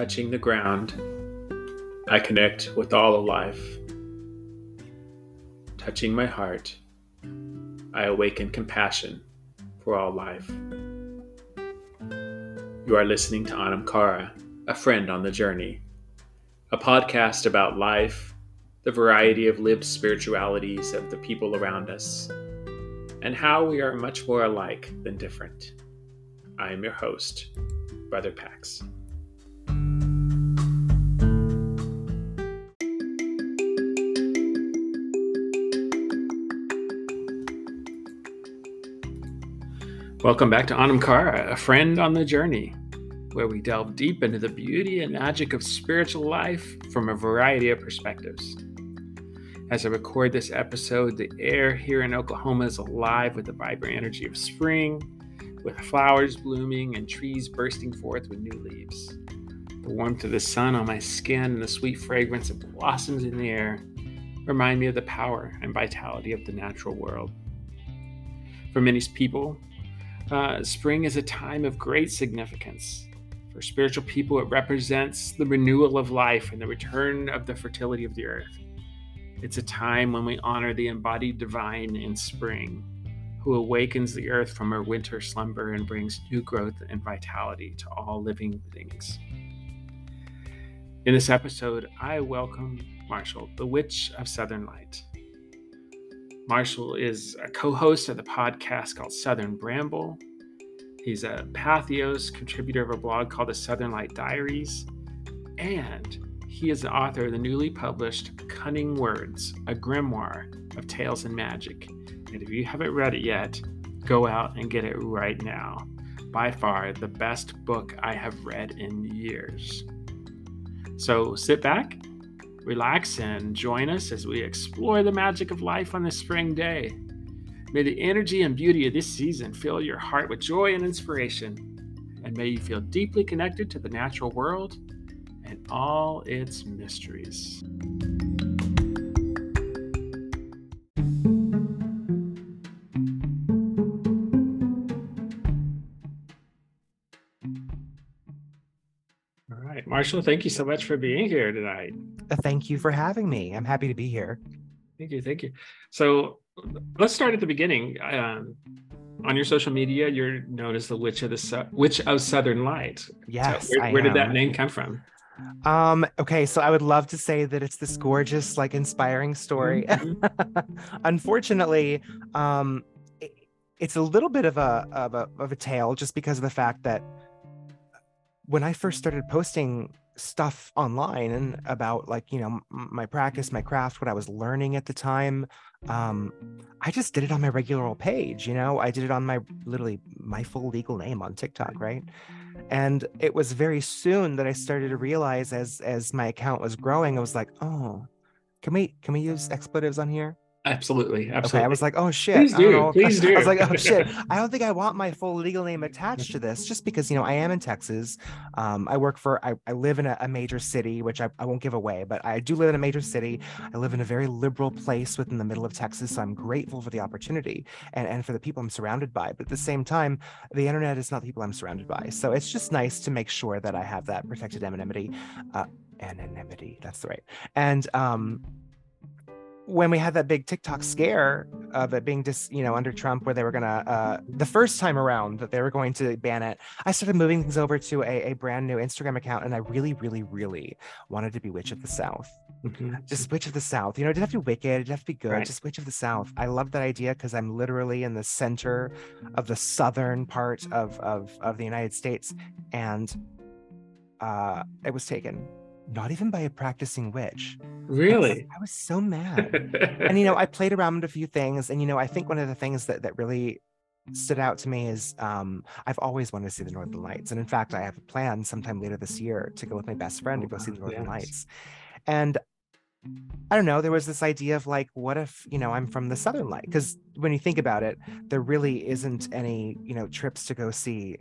touching the ground, I connect with all of life. Touching my heart, I awaken compassion for all life. You are listening to Anam Cara, a friend on the journey, a podcast about life, the variety of lived spiritualities of the people around us, and how we are much more alike than different. I am your host, Brother Pax. Welcome back to Anam Cara, a friend on the journey, where we delve deep into the beauty and magic of spiritual life from a variety of perspectives. As I record this episode, the air here in Oklahoma is alive with the vibrant energy of spring, with flowers blooming and trees bursting forth with new leaves. The warmth of the sun on my skin and the sweet fragrance of blossoms in the air remind me of the power and vitality of the natural world. For many people, spring is a time of great significance. For spiritual people, it represents the renewal of life and the return of the fertility of the earth. It's a time when we honor the embodied divine in spring, who awakens the earth from her winter slumber and brings new growth and vitality to all living things. In this episode, I welcome Marshall, the Witch of Southern Light. Marshall is a co-host of the podcast called Southern Bramble. He's a Patheos contributor of a blog called the Southern Light Diaries. And he is the author of the newly published Cunning Words, a grimoire of tales and magic. And if you haven't read it yet, go out and get it right now. By far the best book I have read in years. So sit back, relax, and join us as we explore the magic of life on this spring day. May the energy and beauty of this season fill your heart with joy and inspiration, and may you feel deeply connected to the natural world and all its mysteries. All right, Marshall, thank you so much for being here tonight. Thank you for having me. I'm happy to be here. Thank you. So let's start at the beginning. On your social media, you're known as the Witch of Southern Light. Yes, so where did that name come from? Okay, so I would love to say that it's this gorgeous, inspiring story. Mm-hmm. Unfortunately, it's a little bit of a tale, just because of the fact that when I first started posting stuff online and about my practice, my craft, what I was learning at the time, I just did it on my regular old page. I did it on my full legal name on TikTok, right? And it was very soon that I started to realize, as my account was growing, I was like, oh, can we use expletives on here? Absolutely. Okay, I was like, oh shit. Please do. Please do. I was like, oh shit. I don't think I want my full legal name attached to this, just because, I am in Texas. I live in a major city, which I won't give away, but I do live in a major city. I live in a very liberal place within the middle of Texas. So I'm grateful for the opportunity and for the people I'm surrounded by. But at the same time, the internet is not the people I'm surrounded by. So it's just nice to make sure that I have that protected anonymity. That's the right. And, when we had that big TikTok scare of it being under Trump, where they were gonna the first time around that they were going to ban it, I started moving things over to a brand new Instagram account, and I really, really, really wanted to be Witch of the South. Mm-hmm. Just Witch of the South. It didn't have to be wicked, it didn't have to be good, right. Just Witch of the South. I love that idea because I'm literally in the center of the southern part of the United States, and it was taken. Not even by a practicing witch. Really? I was so mad. And, I played around with a few things. And, I think one of the things that really stood out to me is I've always wanted to see the Northern Lights. And in fact, I have a plan sometime later this year to go with my best friend to go see the Northern Lights. And I don't know, there was this idea of what if, I'm from the Southern Light? Because when you think about it, there really isn't any, trips to go see.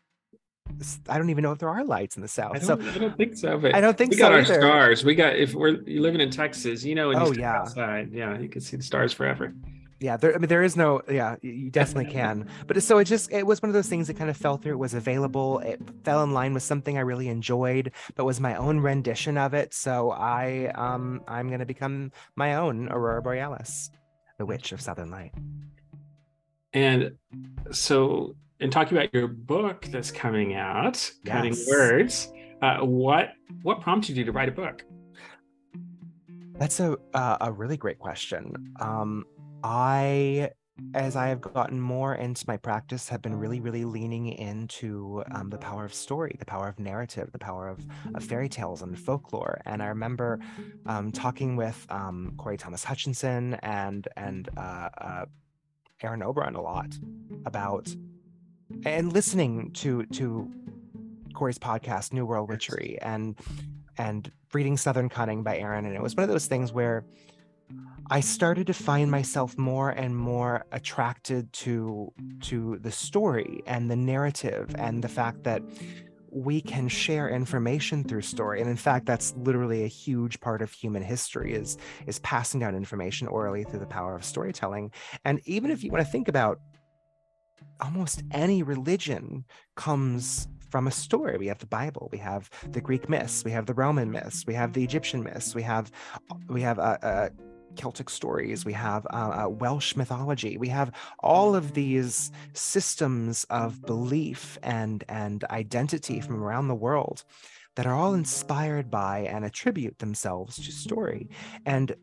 I don't even know if there are lights in the South. I don't think so. But I don't think we got so our either. Stars. We got, if you're living in Texas, and you oh step yeah, outside, you can see the stars forever. Yeah, I mean, there is no, yeah, you definitely can. But so it was one of those things that kind of fell through. It was available. It fell in line with something I really enjoyed, but was my own rendition of it. So I'm going to become my own Aurora Borealis, the Witch of Southern Light. And so, in talking about your book that's coming out, Cutting Yes. Words, what prompted you to write a book? That's a really great question. I, as I have gotten more into my practice, have been really, really leaning into the power of story, the power of narrative, the power of fairy tales and folklore. And I remember talking with Corey Thomas Hutchinson and Aaron Oberon a lot about, and listening to Corey's podcast, New World Witchery, and reading Southern Cunning by Aaron. And it was one of those things where I started to find myself more and more attracted to the story and the narrative and the fact that we can share information through story. And in fact, that's literally a huge part of human history is passing down information orally through the power of storytelling. And even if you want to think about almost any religion comes from a story. We have the Bible, we have the Greek myths, we have the Roman myths, we have the Egyptian myths, we have Celtic stories, we have Welsh mythology, we have all of these systems of belief and identity from around the world that are all inspired by and attribute themselves to story. And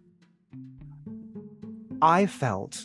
I felt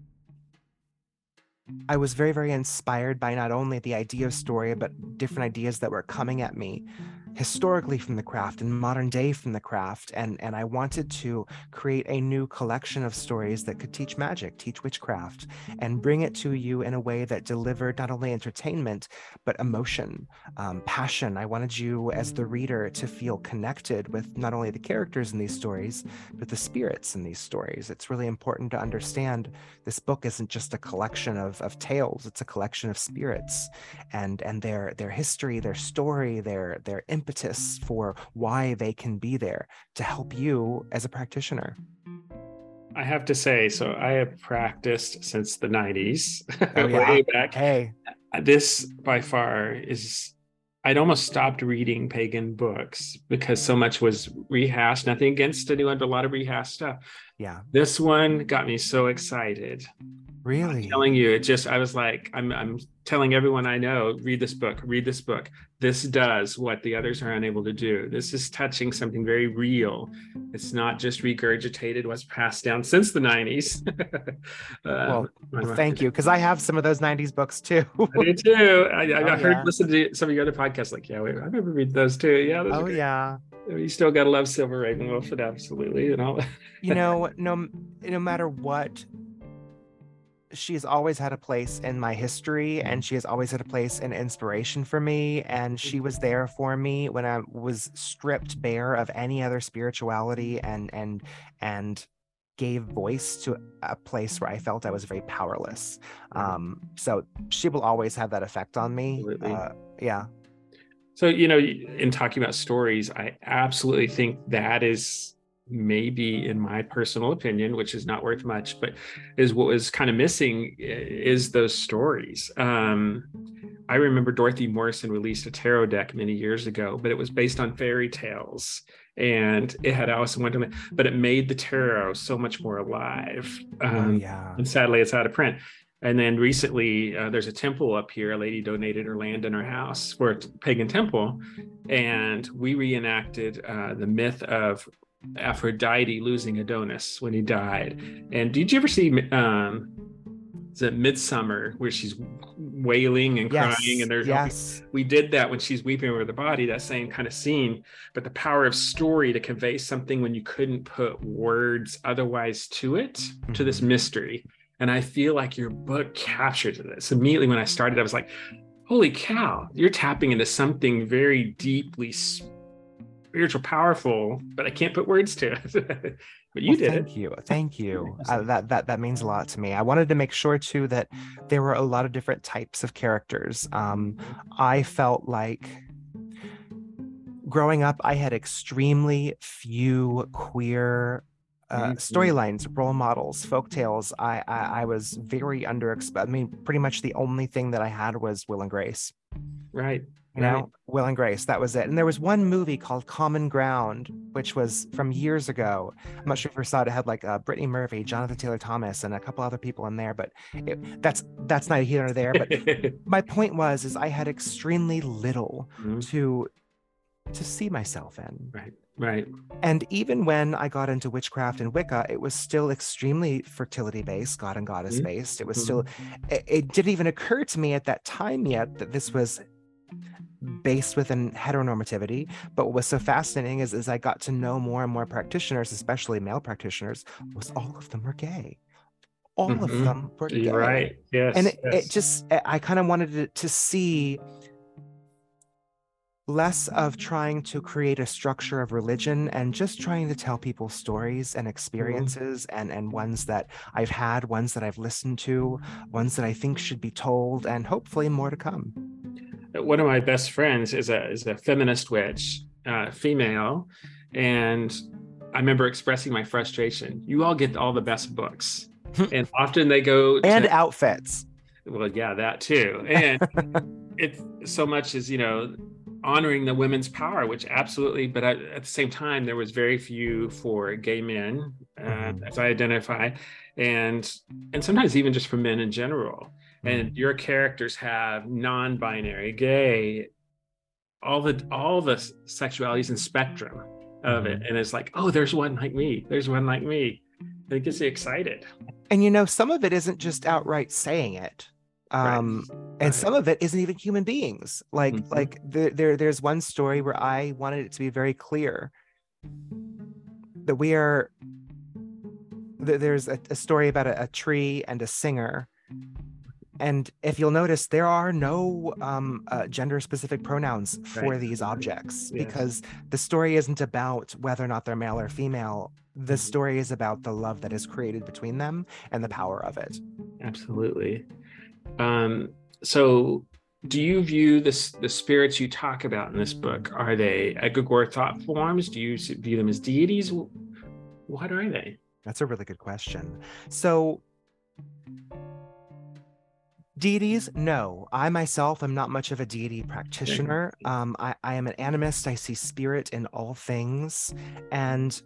I was very, very inspired by not only the idea of story, but different ideas that were coming at me historically from the craft and modern day from the craft. And I wanted to create a new collection of stories that could teach magic, teach witchcraft, and bring it to you in a way that delivered not only entertainment, but emotion, passion. I wanted you as the reader to feel connected with not only the characters in these stories, but the spirits in these stories. It's really important to understand this book isn't just a collection of tales, it's a collection of spirits and their history, their story, their impetus for why they can be there to help you as a practitioner. I have to say, so I have practiced since the 90s, Oh, yeah? way back. Hey. This by far is, I'd almost stopped reading pagan books because so much was rehashed. Nothing against anyone, but a lot of rehashed stuff. Yeah. This one got me so excited. Really? I'm telling you, I was like, I'm telling everyone I know, read this book, read this book. This does what the others are unable to do. This is touching something very real. It's not just regurgitated what's passed down since the 90s. Well, thank you, because I have some of those 90s books too. I do too. I heard, listen to some of your other podcasts, like, yeah, I remember reading those too. Yeah, those are great. Yeah. You still gotta love Silver Ravenwolf, but absolutely, you know. No matter what, she has always had a place in my history, and she has always had a place in inspiration for me. And she was there for me when I was stripped bare of any other spirituality and gave voice to a place where I felt I was very powerless. So she will always have that effect on me. Yeah. So, you know, in talking about stories, I absolutely think that is maybe, in my personal opinion, which is not worth much, but is what was kind of missing is those stories. I remember Dorothy Morrison released a tarot deck many years ago, but it was based on fairy tales, and it had Alice in Wonderland, but it made the tarot so much more alive. And sadly, it's out of print. And then recently, there's a temple up here. A lady donated her land in her house for a pagan temple, and we reenacted the myth of Aphrodite losing Adonis when he died. And did you ever see is it Midsummer, where she's wailing and crying, and there's we did that when she's weeping over the body, that same kind of scene, but the power of story to convey something when you couldn't put words otherwise to it, to this mystery. And I feel like your book captures this. Immediately when I started, I was like, holy cow, you're tapping into something very deeply spiritual, powerful, but I can't put words to it. But you did it. Thank you. That means a lot to me. I wanted to make sure too that there were a lot of different types of characters. I felt like growing up, I had extremely few queer Mhm. storylines, role models, folk tales. I was very I mean, pretty much the only thing that I had was Will and Grace. Right, You right. know, Will and Grace, that was it. And there was one movie called Common Ground, which was from years ago. I'm not sure if you saw it. It had like Brittany Murphy, Jonathan Taylor Thomas, and a couple other people in there. But that's neither here nor there. But my point was, is I had extremely little Mhm. to see myself in. Right, right. And even when I got into witchcraft and Wicca, it was still extremely fertility based, god and goddess Mhm. based. It was still, Mhm. it didn't even occur to me at that time yet that this was based within heteronormativity. But what was so fascinating is as I got to know more and more practitioners, especially male practitioners, was all of them were gay. All of Mhm. them were You're gay. right. And Yes, it yes. just, I kind of wanted to see less of trying to create a structure of religion and just trying to tell people stories and Mhm. experiences and ones that I've had, ones that I've listened to, ones that I think should be told, and hopefully more to come. One of my best friends is a feminist witch, female, and I remember expressing my frustration. You all get all the best books, and often they go And to, outfits. well, yeah, that too, and it's so much as honoring the women's power, which absolutely, but at the same time there was very few for gay men, Mhm, as I identify, and and sometimes even just for men in general. And mhm, your characters have non-binary, gay, all the sexualities and spectrum of it, mhm. and it's like, oh, there's one like me, there's one like me, and it gets you excited. And some of it isn't just outright saying it. Right, Um, and right. some of it isn't even human beings. Mhm. There's one story where I wanted it to be very clear that there's a story about a tree and a singer. And if you'll notice, there are no gender specific pronouns Right, for these right. objects Yes. because the story isn't about whether or not they're male or female. The Mhm. story is about the love that is created between them and the power of it. Absolutely. Um, so do you view the spirits you talk about in this book, are they egregore thought forms? Do you view them as deities? What are they? That's a really good question. So, deities, no. I myself am not much of a deity Okay. practitioner. I am an animist. I see spirit in all things. And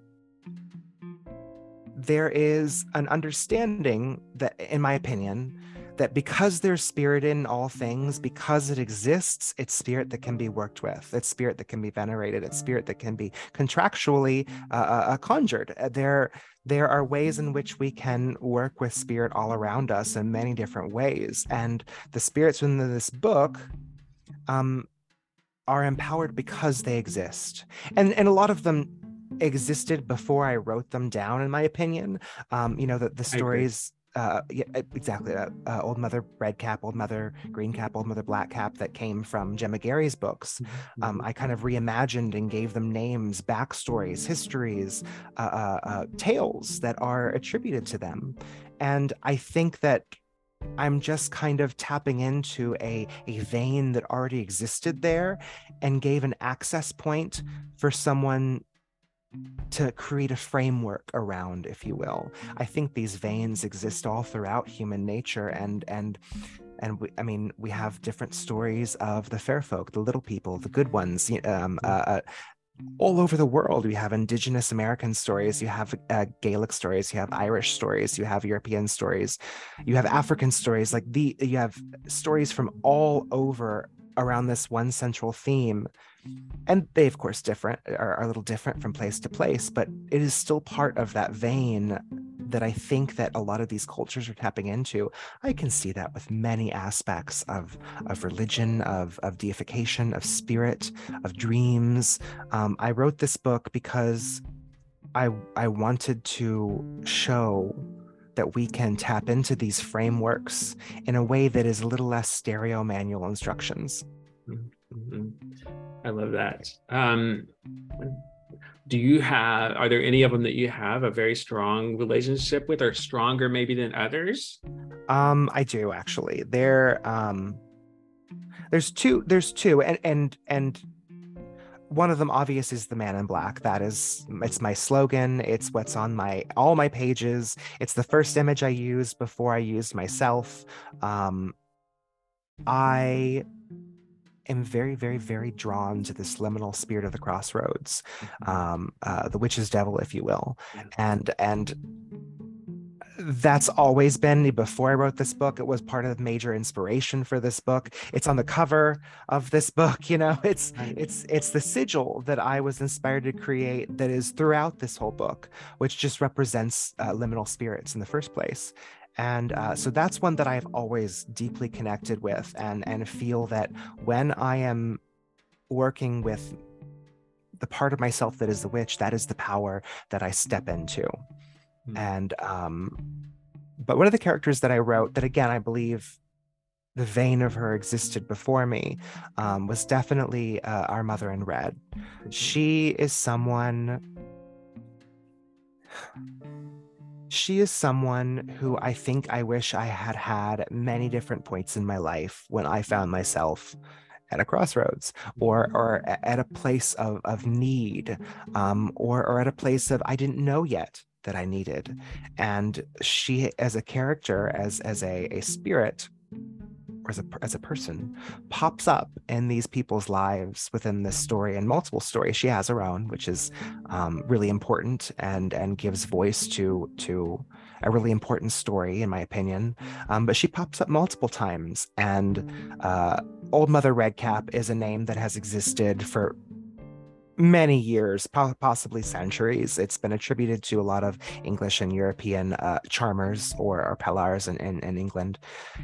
there is an understanding that, in my opinion, that because there's spirit in all things, because it exists, it's spirit that can be worked with, it's spirit that can be venerated, it's spirit that can be contractually conjured. There are ways in which we can work with spirit all around us in many different ways. And the spirits within this book um, are empowered because they exist. And a lot of them existed before I wrote them down, in my opinion. The I agree. stories, yeah, exactly. Old Mother Red Cap, Old Mother Green Cap, Old Mother Black Cap that came from Gemma Gary's books. Mhm. I kind of reimagined and gave them names, backstories, histories, tales that are attributed to them. And I think that I'm just kind of tapping into a vein that already existed there and gave an access point for someone to create a framework around, if you will. I think these veins exist all throughout human nature, I mean, we have different stories of the fair folk, the little people, the good ones. All over the world, we have Indigenous American stories, you have Gaelic stories, you have Irish stories, you have European stories, you have African stories. You have stories from all over around this one central theme, and they of course are a little different from place to place, but it is still part of that vein that I think that a lot of these cultures are tapping into. I can see that with many aspects of religion, of deification, of spirit, of dreams. I wrote this book because I wanted to show that we can tap into these frameworks in a way that is a little less stereo manual instructions. Mhm. I love that. Are there any of them that you have a very strong relationship with, or stronger maybe than others? I do actually. There's two, and one of them obvious is the Man in Black. It's my slogan. It's what's on all my pages. It's the first image I used before I used myself. I am very, very, very drawn to this liminal spirit of the crossroads, the witch's devil, if you will. And that's always been, before I wrote this book, it was part of major inspiration for this book. It's on the cover of this book, it's the sigil that I was inspired to create that is throughout this whole book, which just represents liminal spirits in the first place. And so that's one that I've always deeply connected with, and feel that when I am working with the part of myself that is the witch, that is the power that I step into. And but one of the characters that I wrote that, again, I believe the vein of her existed before me, was definitely our mother in red. She is someone who I think I wish I had had at many different points in my life when I found myself at a crossroads, or at a place of need, or at a place of I didn't know yet that I needed. And she, as a character, as a spirit, or as a person, pops up in these people's lives within this story, and multiple stories. She has her own, which is really important, and gives voice to a really important story, in my opinion. But she pops up multiple times, and Old Mother Redcap is a name that has existed for many years, possibly centuries. It's been attributed to a lot of English and European charmers or pellars in England.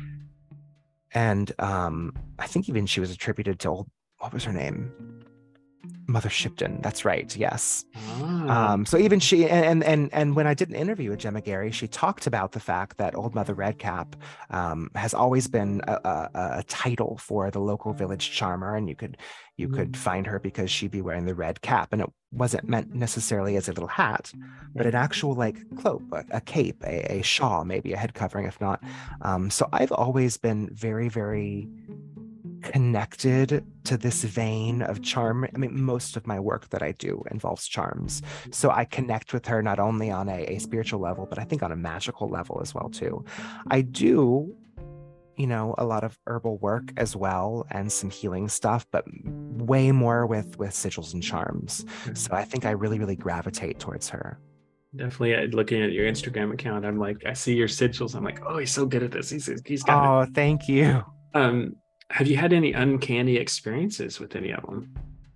And I think even she was attributed to what was her name? Mother Shipton. That's right. Yes. So even she, and when I did an interview with Gemma Gary, she talked about the fact that Old Mother Redcap has always been a title for the local village charmer, and you could find her because she'd be wearing the red cap, and it wasn't meant necessarily as a little hat, but an actual cloak, a cape, a shawl, maybe a head covering, if not. So I've always been very, very connected to this vein of charm. I mean, most of my work that I do involves charms. So I connect with her not only on a spiritual level, but I think on a magical level as well, too. I do, a lot of herbal work as well, and some healing stuff, but way more with sigils and charms. So I think I really, really gravitate towards her. Definitely, looking at your Instagram account, I'm like, I see your sigils. I'm like, oh, he's so good at this. He's got it. Oh, thank you. Have you had any uncanny experiences with any of them?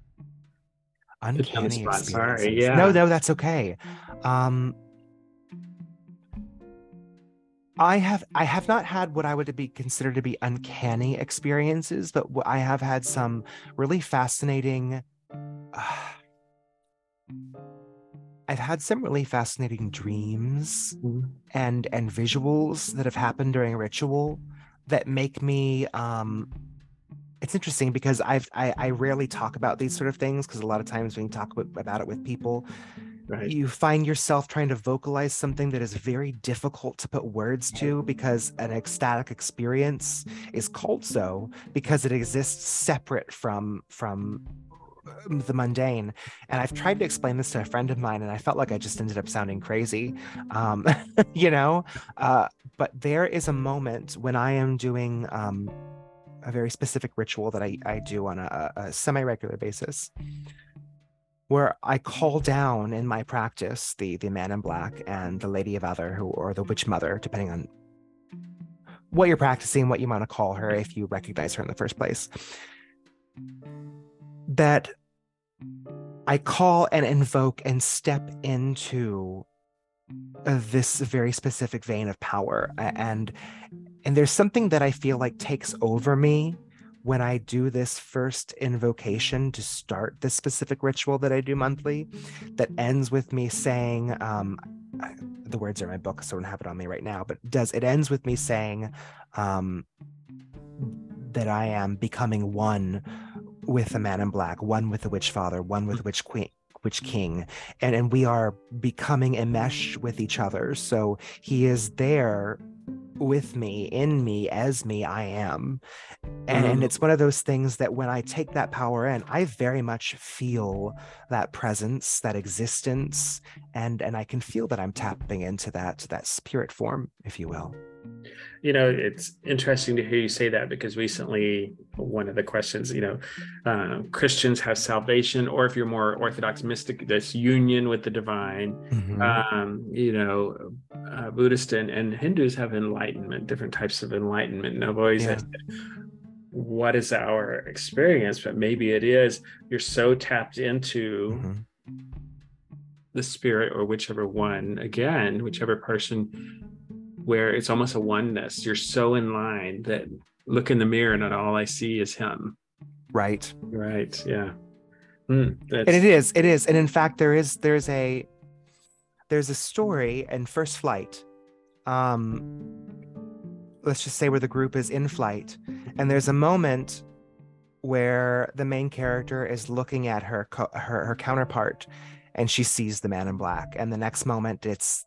Uncanny experiences? Sorry, yeah. No, that's okay. I have not had what I would be considered to be uncanny experiences, but I have had some really fascinating. I've had some really fascinating dreams and visuals that have happened during a ritual that make me. It's interesting because I rarely talk about these sort of things, because a lot of times when you talk about it with people, right, you find yourself trying to vocalize something that is very difficult to put words to, because an ecstatic experience is called so because it exists separate from the mundane. And I've tried to explain this to a friend of mine, and I felt like I just ended up sounding crazy, but there is a moment when I am doing a very specific ritual that I do on a semi-regular basis, where I call down in my practice the Man in Black and the Lady of Other, or the Witch Mother, depending on what you're practicing, what you want to call her, if you recognize her in the first place. That I call and invoke and step into this very specific vein of power, and there's something that I feel like takes over me when I do this first invocation to start this specific ritual that I do monthly, that ends with me saying, the words are in my book, so I don't have it on me right now, but it ends with me saying that I am becoming one with the Man in Black, one with the Witch Father, one with the Witch Queen, Witch King, and we are becoming enmeshed with each other. So he is there with me, in me, as me, I am. And Mhm. it's one of those things that when I take that power in, I very much feel that presence, that existence, and I can feel that I'm tapping into that spirit form, if you will. It's interesting to hear you say that because recently, one of the questions, Christians have salvation, or if you're more Orthodox mystic, this union with the divine. Hmm. Buddhist and Hindus have enlightenment, different types of enlightenment. And I've always Yeah. said, what is our experience? But maybe it is you're so tapped into Hmm. the spirit or whichever one, again, whichever person, where it's almost a oneness. You're so in line that look in the mirror and all I see is him. Right. Right. Yeah. And That's it is. And in fact, there's a story in First Flight. Um, let's just say where the group is in flight, and there's a moment where the main character is looking at her counterpart, and she sees the man in black, and the next moment it's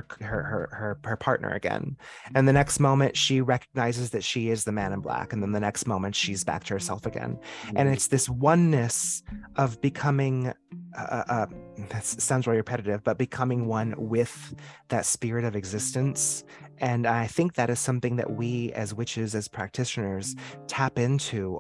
her partner again, and the next moment she recognizes that she is the man in black, and then the next moment she's back to herself again. And it's this oneness of becoming that sounds really repetitive, but becoming one with that spirit of existence. And I think that is something that we as witches, as practitioners, tap into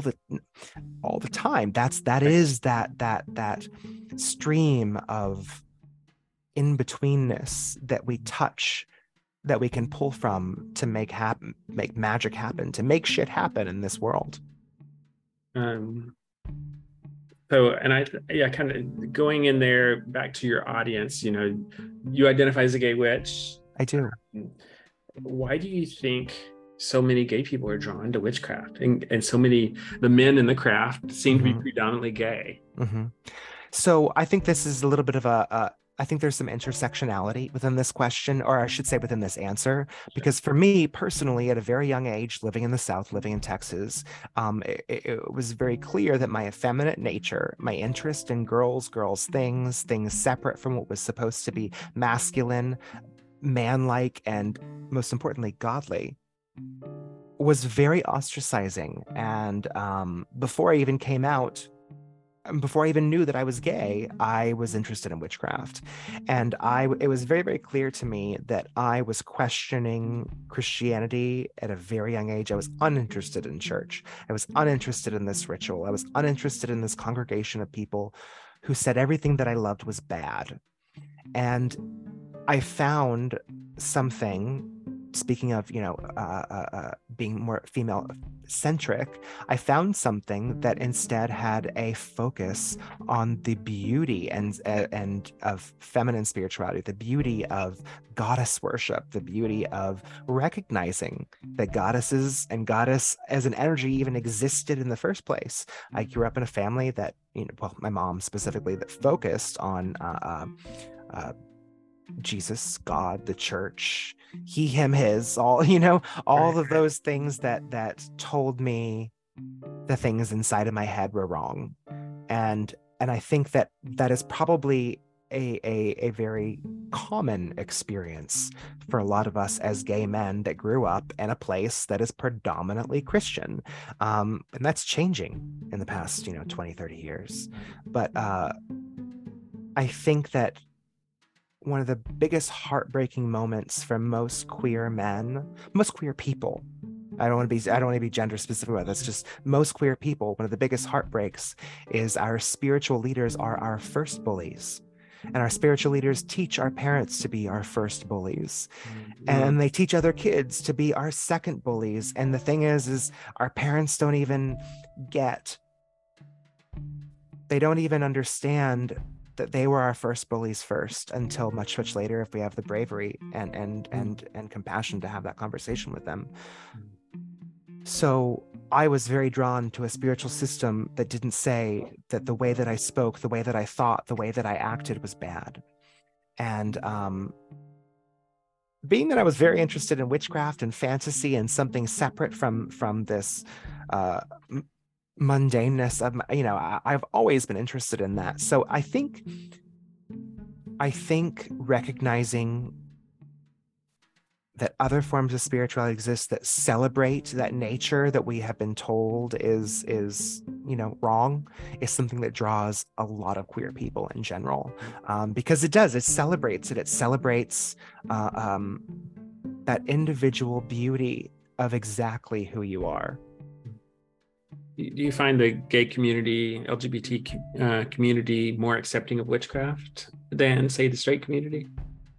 all the time. That is that stream of in betweenness that we touch, that we can pull from to make magic happen, to make shit happen in this world. um so, and yeah, kind of going in there back to your audience, you identify as a gay witch. I do. Why do you think so many gay people are drawn to witchcraft, and so many the men in the craft seem to be Hmm. predominantly gay? Hmm. So I think this is a little bit of I think there's some intersectionality within this question, or I should say within this answer, Sure. because for me personally, at a very young age, living in the South, living in Texas, it was very clear that my effeminate nature, my interest in girls things, things separate from what was supposed to be masculine, manlike, and most importantly, godly, was very ostracizing. And before I even came out, before I even knew that I was gay, I was interested in witchcraft. And it was very, very clear to me that I was questioning Christianity at a very young age. I was uninterested in church. I was uninterested in this ritual. I was uninterested in this congregation of people who said everything that I loved was bad. And I found something, speaking of, being more female centric, I found something that instead had a focus on the beauty and of feminine spirituality, the beauty of goddess worship, the beauty of recognizing that goddesses and goddess as an energy even existed in the first place. I grew up in a family that, well, my mom specifically, that focused on uh, Jesus, God, the church, he, him, his, all, all Right. of those things that told me the things inside of my head were wrong. And I think that that is probably a very common experience for a lot of us as gay men that grew up in a place that is predominantly Christian. And that's changing in the past, 20, 30 years. But I think that one of the biggest heartbreaking moments for most queer men, most queer people. I don't want to be gender specific about this. Just most queer people. One of the biggest heartbreaks is our spiritual leaders are our first bullies, and our spiritual leaders teach our parents to be our first bullies, Mm. and they teach other kids to be our second bullies. And the thing is our parents don't even get they don't even understand that they were our first bullies first until much much later, if we have the bravery and compassion to have that conversation with them. So I was very drawn to a spiritual system that didn't say that the way that I spoke, the way that I thought, the way that I acted was bad. And being that I was very interested in witchcraft and fantasy and something separate from this uh, mundaneness of I've always been interested in that. So I think recognizing that other forms of spirituality exist that celebrate that nature that we have been told is wrong, is something that draws a lot of queer people in general, because it celebrates uh, um, that individual beauty of exactly who you are. Do you find the gay community, LGBT community, more accepting of witchcraft than, say, the straight community?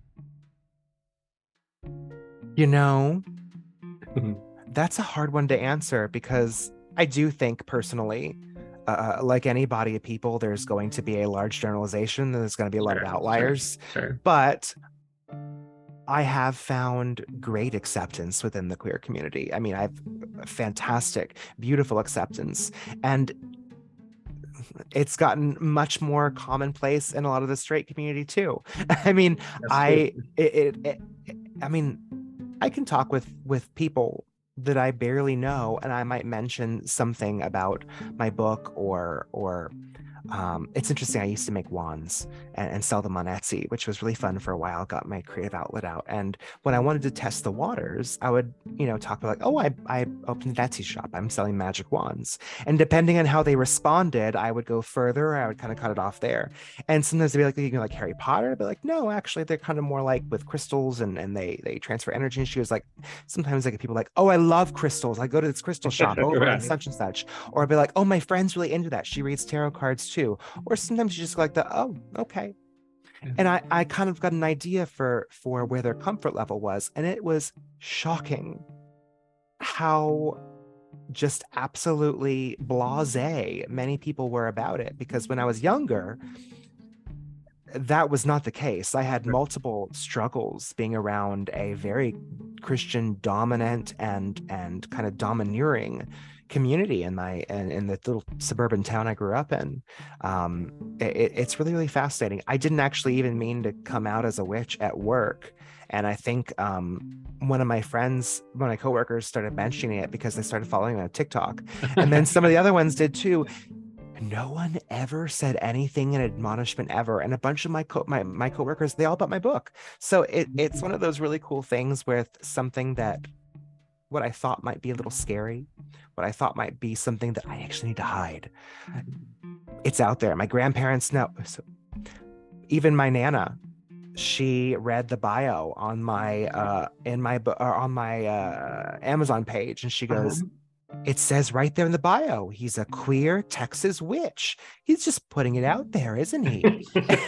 You know, that's a hard one to answer because I do think personally, like any body of people, there's going to be a large generalization and there's going to be a lot of Sure, sure, outliers. sure. But I have found great acceptance within the queer community. I mean, I've fantastic, beautiful acceptance. And it's gotten much more commonplace in a lot of the straight community too. I mean, That's true. I it I mean, I can talk with people that I barely know, and I might mention something about my book or it's interesting. I used to make wands and sell them on Etsy, which was really fun for a while. Got my creative outlet out. And when I wanted to test the waters, I would, talk about like, oh, I opened an Etsy shop. I'm selling magic wands. And depending on how they responded, I would go further. Or I would kind of cut it off there. And sometimes they'd be like Harry Potter, but like, no, actually, they're kind of more like with crystals and they transfer energy. And she was like, sometimes I get people like, oh, I love crystals. I go to this crystal shop over in Right. such and such. Or I'd be like, oh, my friend's really into that. She reads tarot cards too. Or sometimes you just go like the, oh, okay. And I kind of got an idea for where their comfort level was. And it was shocking how just absolutely blasé many people were about it. Because when I was younger, that was not the case. I had multiple struggles being around a very Christian dominant and kind of domineering community in the little suburban town I grew up in. It's really, really fascinating. I didn't actually even mean to come out as a witch at work. And I think one of my friends, one of my coworkers started mentioning it because they started following me on TikTok. And then some of the other ones did too. No one ever said anything in admonishment ever, and a bunch of my coworkers, they all bought my book. So it's one of those really cool things with something that what I thought might be a little scary, what I thought might be something that I actually need to hide. It's out there. My grandparents know. So even my Nana, she read the bio on my on my Amazon page, and she goes, it says right there in the bio, he's a queer Texas witch. He's just putting it out there, isn't he?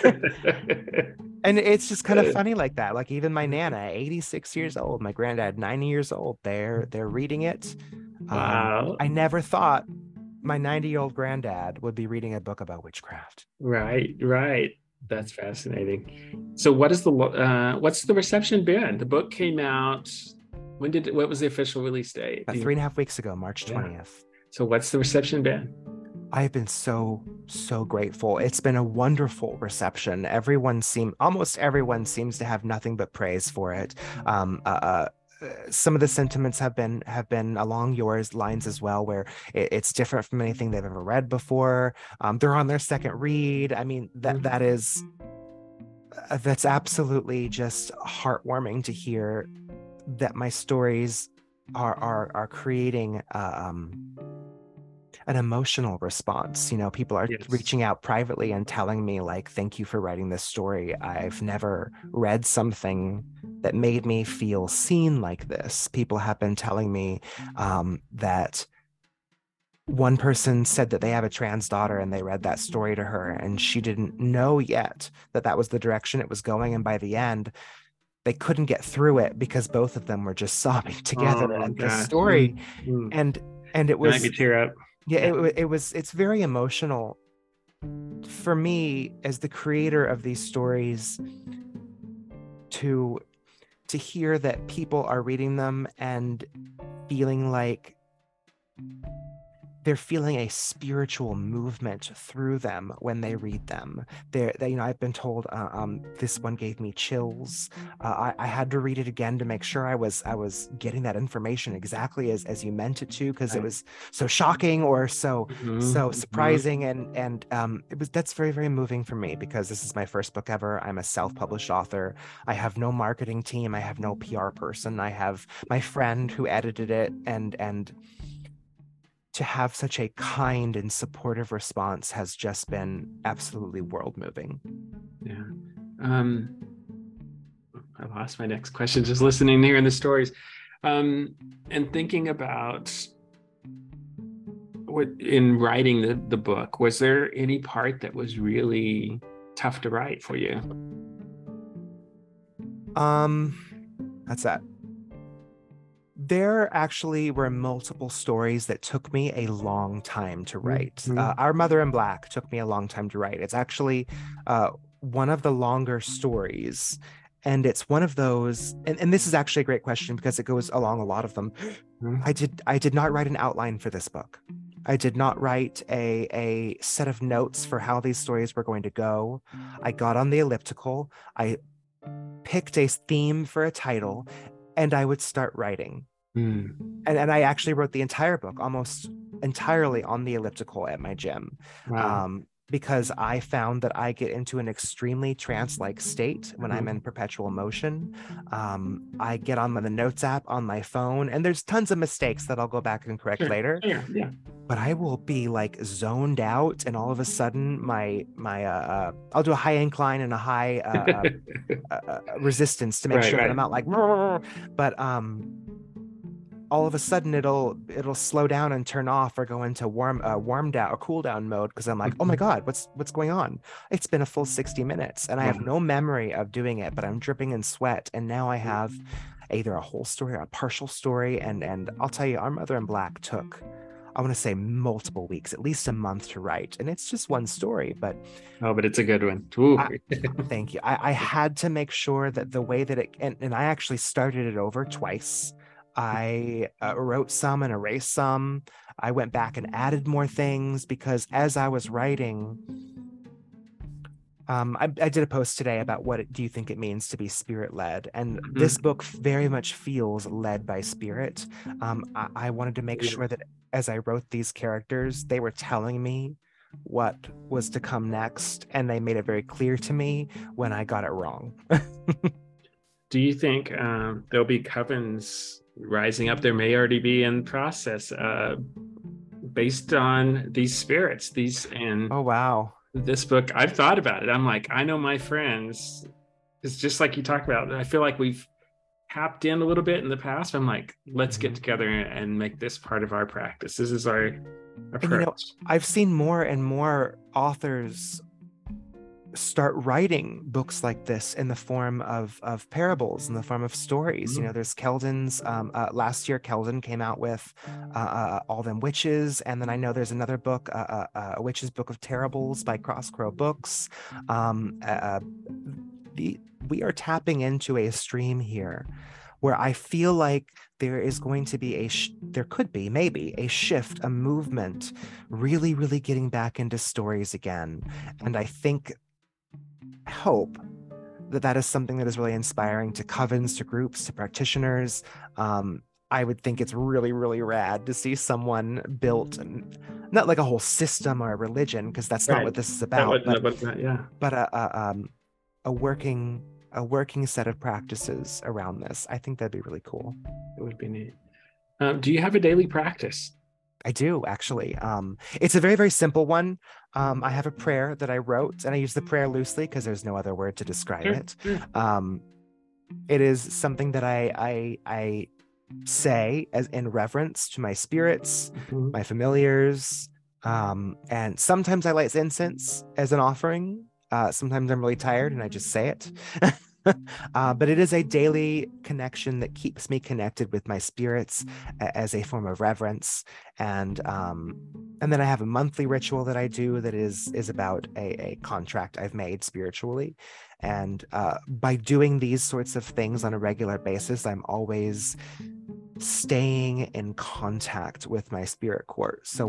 And it's just kind of funny like that. Like even my Nana, 86 years old, my granddad, 90 years old, they're reading it. Wow. I never thought my 90-year-old granddad would be reading a book about witchcraft. Right, right. That's fascinating. So what's the reception been? The book came out. What was the official release date? About 3.5 weeks ago, March 20th. So what's the reception been? I've been so grateful. It's been a wonderful reception. Almost everyone seems to have nothing but praise for it. Some of the sentiments have been along yours lines as well, where it's different from anything they've ever read before. They're on their second read. I mean, that's absolutely just heartwarming to hear that my stories are creating an emotional response. People are reaching out privately and telling me like, thank you for writing this story. I've never read something that made me feel seen like this. People have been telling me that one person said that they have a trans daughter and they read that story to her and she didn't know yet that was the direction it was going. And by the end, they couldn't get through it because both of them were just sobbing together at the story. And it was, made me tear up. Yeah, it's very emotional for me as the creator of these stories to hear that people are reading them and feeling like they're feeling a spiritual movement through them when they read them. I've been told this one gave me chills. I had to read it again to make sure I was getting that information exactly as you meant it to, because it Right. was so shocking or so Mhm. surprising, and that's very, very moving for me, because this is my first book ever. I'm a self-published author. I have no marketing team. I have no PR person. I have my friend who edited it, and to have such a kind and supportive response has just been absolutely world moving. Yeah. Um, I lost my next question just listening here in the stories. And thinking about what in writing the book, was there any part that was really tough to write for you? Um, that's that. There actually were multiple stories that took me a long time to write. Mhm. Our Mother in Black took me a long time to write. It's actually one of the longer stories. And it's one of those, and this is actually a great question because it goes along a lot of them. I did not write an outline for this book. I did not write a set of notes for how these stories were going to go. I got on the elliptical. I picked a theme for a title, and I would start writing. Mm. And I actually wrote the entire book almost entirely on the elliptical at my gym, Wow. because I found that I get into an extremely trance-like state when I'm in Mhm. perpetual motion. I get on the notes app on my phone, and there's tons of mistakes that I'll go back and correct Sure. later, Sure. Yeah. but I will be like zoned out, and all of a sudden my I'll do a high incline and a high resistance to make Right. sure that I'm Right. not like, but all of a sudden it'll slow down and turn off or go into warm down or cool down mode, because I'm like, oh my Mhm. God, what's going on? It's been a full 60 minutes and I have Wow. no memory of doing it, but I'm dripping in sweat, and now I have either a whole story or a partial story. And I'll tell you, Our Mother in Black took, I want to say, multiple weeks, at least a month to write, and it's just one story, but Oh, but it's a good one. Ooh. I, thank you. I had to make sure that the way that and I actually started it over twice. I wrote some and erased some. I went back and added more things because as I was writing, I did a post today about do you think it means to be spirit led, and this Mhm. book very much feels led by spirit. I wanted to make sure that as I wrote these characters, they were telling me what was to come next, and they made it very clear to me when I got it wrong. Do you think there'll be covens rising up? There may already be in process based on these spirits. These and Oh wow. this book, I've thought about it. I'm like, I know my friends. It's just like you talked about. I feel like we've tapped in a little bit in the past. I'm like, let's get Mhm. together and make this part of our practice. This is our And approach. I've seen more and more authors start writing books like this in the form of parables, in the form of stories. Mhm. There's Keldon's. Last year, Keldon came out with All Them Witches, and then I know there's another book, a Witch's Book of Terribles by Crosscrow Books. Um, uh, uh, we are tapping into a stream here where I feel like there is going to be there could be maybe a shift, a movement, really, really getting back into stories again. And I hope that that is something that is really inspiring to covens, to groups, to practitioners. I would think it's really, really rad to see someone built, and not like a whole system or a religion, because that's not Right. what this is That about, wasn't about that. Yeah, but a working a working set of practices around this. I think that'd be really cool. it would be neat. Do you have a daily practice? I do actually. It's a very, very simple one. I have a prayer that I wrote, and I use the prayer loosely because there's no other word to describe Sure, it. sure. Um, it is something that I say as in reverence to my spirits, Mhm. my familiars, and sometimes I light incense as an offering. Sometimes I'm really tired and I just say it. But it is a daily connection that keeps me connected with my spirits as a form of reverence. And then I have a monthly ritual that I do that is about a contract I've made spiritually. And by doing these sorts of things on a regular basis, I'm always staying in contact with my spirit court. So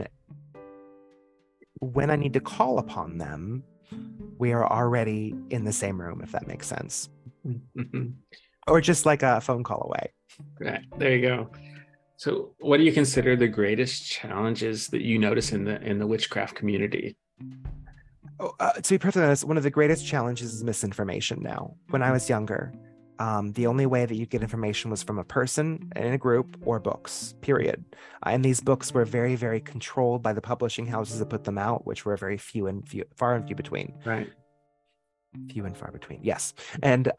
when I need to call upon them, we are already in the same room, if that makes sense. Mhm. Or just like a phone call away. Right. There you go. So, what do you consider the greatest challenges that you notice in the witchcraft community? To be perfectly honest, one of the greatest challenges is misinformation now. When I was younger, the only way that you get information was from a person in a group or books, period. And these books were very, very controlled by the publishing houses that put them out, which were very far and few between. Right. Few and far between, yes. And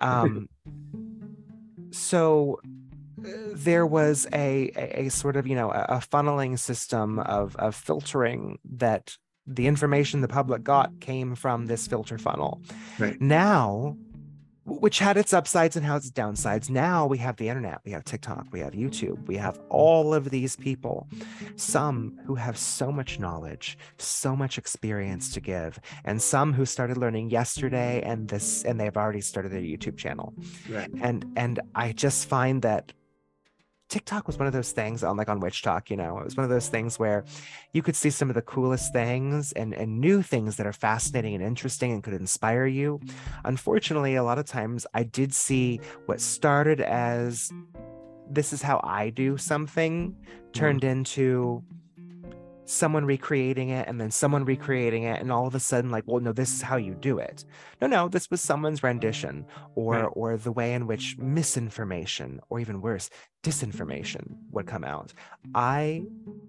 so there was a sort of, a funneling system of filtering that the information the public got came from this filter funnel. Right. Now, which had its upsides and its downsides. Now we have the internet, we have TikTok, we have YouTube, we have all of these people, some who have so much knowledge, so much experience to give, and some who started learning yesterday and they've already started their YouTube channel. Right. And I just find that TikTok was one of those things on Witch Talk, it was one of those things where you could see some of the coolest things and new things that are fascinating and interesting and could inspire you. Unfortunately, a lot of times I did see what started as this is how I do something turned into someone recreating it and then someone recreating it, and all of a sudden well, no, this is how you do it. No, this was someone's rendition, or the way in which misinformation, or even worse, disinformation would come out. I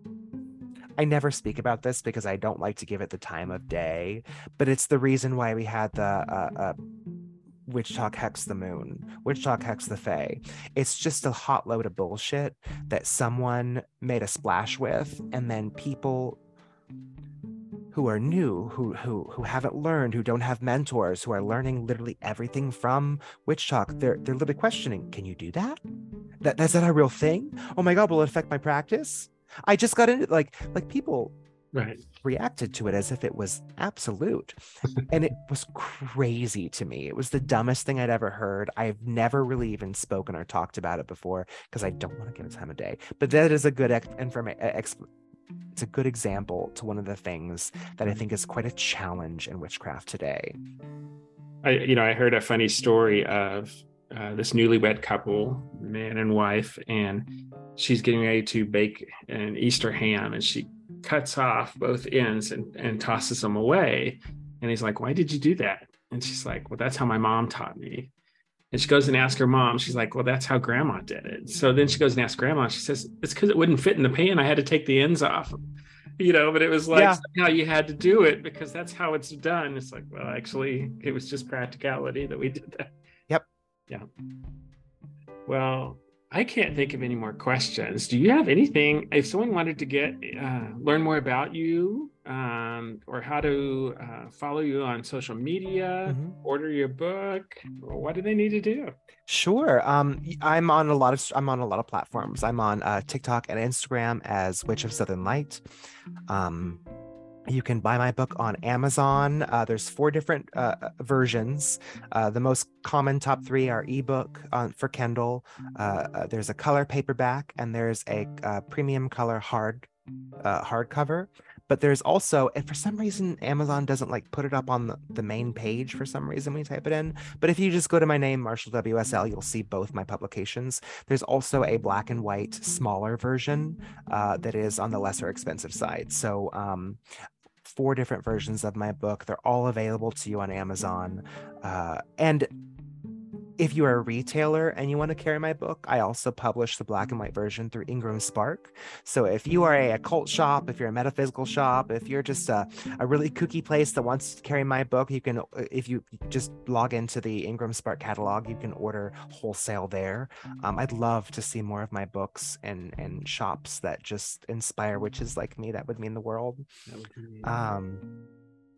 never speak about this because I don't like to give it the time of day, but it's the reason why we had the Witch Talk Hex the Moon, Witch Talk Hex the Fae. It's just a hot load of bullshit that someone made a splash with, and then people who are new, who haven't learned, who don't have mentors, who are learning literally everything from Witch Talk, they're literally questioning, can you do that? Is that a real thing? Oh my God, will it affect my practice? I just got into like people reacted to it as if it was absolute. And it was crazy to me. It was the dumbest thing I'd ever heard. I've never really even spoken or talked about it before because I don't want to give it time of day. But that is a good it's a good example to one of the things that I think is quite a challenge in witchcraft today. I heard a funny story of this newlywed couple, man and wife, and she's getting ready to bake an Easter ham, and she cuts off both ends and tosses them away. And he's like, why did you do that? And she's like, well, that's how my mom taught me. And she goes and asks her mom. She's like, well, that's how grandma did it. So then she goes and asks grandma. She says, it's because it wouldn't fit in the pan. I had to take the ends off, but it was like somehow you had to do it because that's how it's done. It's like, well, actually, it was just practicality that we did that. Yep. Yeah. Well, I can't think of any more questions. Do you have anything, if someone wanted to learn more about you, or how to follow you on social media, order your book, what do they need to do? Sure. I'm on a lot of platforms. I'm on TikTok and Instagram as Witch of Southern Light. You can buy my book on Amazon. There's 4 different versions. The most common top 3 are ebook for Kindle. There's a color paperback, and there's a premium color hardcover. But there's also, and for some reason, Amazon doesn't put it up on the main page for some reason when you type it in. But if you just go to my name, Marshall WSL, you'll see both my publications. There's also a black and white, smaller version that is on the lesser expensive side. So 4 different versions of my book. They're all available to you on Amazon. And if you are a retailer and you want to carry my book, I also publish the black and white version through Ingram Spark. So if you are a occult shop, if you're a metaphysical shop, if you're just a really kooky place that wants to carry my book, you can, if you just log into the Ingram Spark catalog, you can order wholesale there. I'd love to see more of my books and shops that just inspire witches like me. That would mean the world.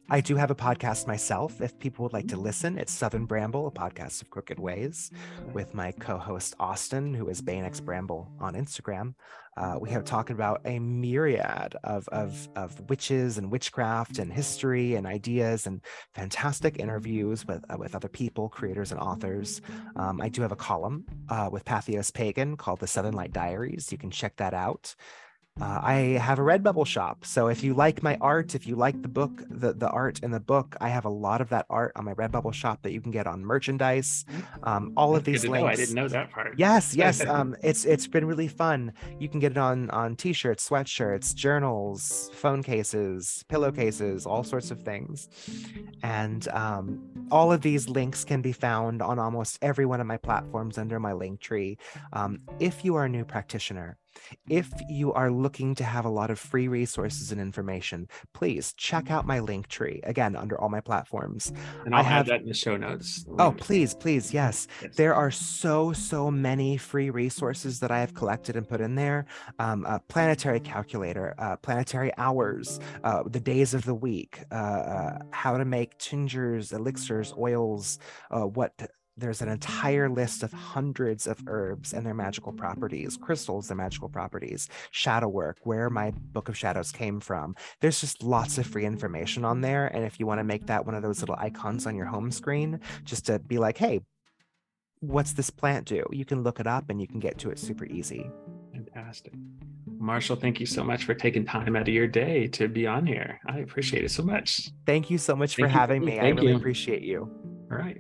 I do have a podcast myself. If people would like to listen, it's Southern Bramble, a podcast of crooked ways, with my co-host Austin, who is Banex Bramble on Instagram. We have talked about a myriad of witches and witchcraft and history and ideas and fantastic interviews with other people, creators and authors. I do have a column with Patheos Pagan called The Southern Light Diaries. You can check that out. I have a Redbubble shop, so if you like my art, if you like the book, the art in the book, I have a lot of that art on my Redbubble shop that you can get on merchandise. All of these links. I didn't know that part. Yes. It's been really fun. You can get it on t-shirts, sweatshirts, journals, phone cases, pillowcases, all sorts of things. And all of these links can be found on almost every one of my platforms under my link tree. If you are a new practitioner, if you are looking to have a lot of free resources and information, please check out my link tree, again, under all my platforms. And I'll have that in the show notes. Oh, please, yes. There are so many free resources that I have collected and put in there. A planetary calculator, planetary hours, the days of the week, how to make tinctures, elixirs, oils, there's an entire list of hundreds of herbs and their magical properties, crystals, their magical properties, shadow work, where my Book of Shadows came from. There's just lots of free information on there. And if you want to make that one of those little icons on your home screen, just to be like, hey, what's this plant do? You can look it up and you can get to it super easy. Fantastic. Marshall, thank you so much for taking time out of your day to be on here. I appreciate it so much. Thank you so much for having me. I really appreciate you. All right.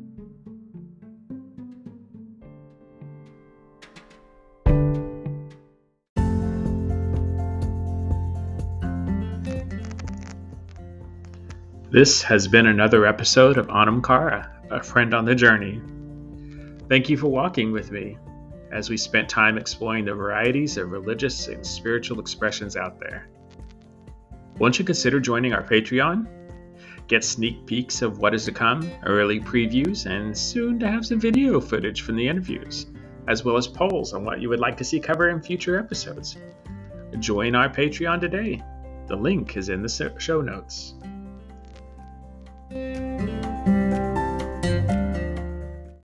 This has been another episode of Anam Cara, a friend on the journey. Thank you for walking with me as we spent time exploring the varieties of religious and spiritual expressions out there. Won't you consider joining our Patreon? Get sneak peeks of what is to come, early previews, and soon to have some video footage from the interviews, as well as polls on what you would like to see covered in future episodes. Join our Patreon today. The link is in the show notes.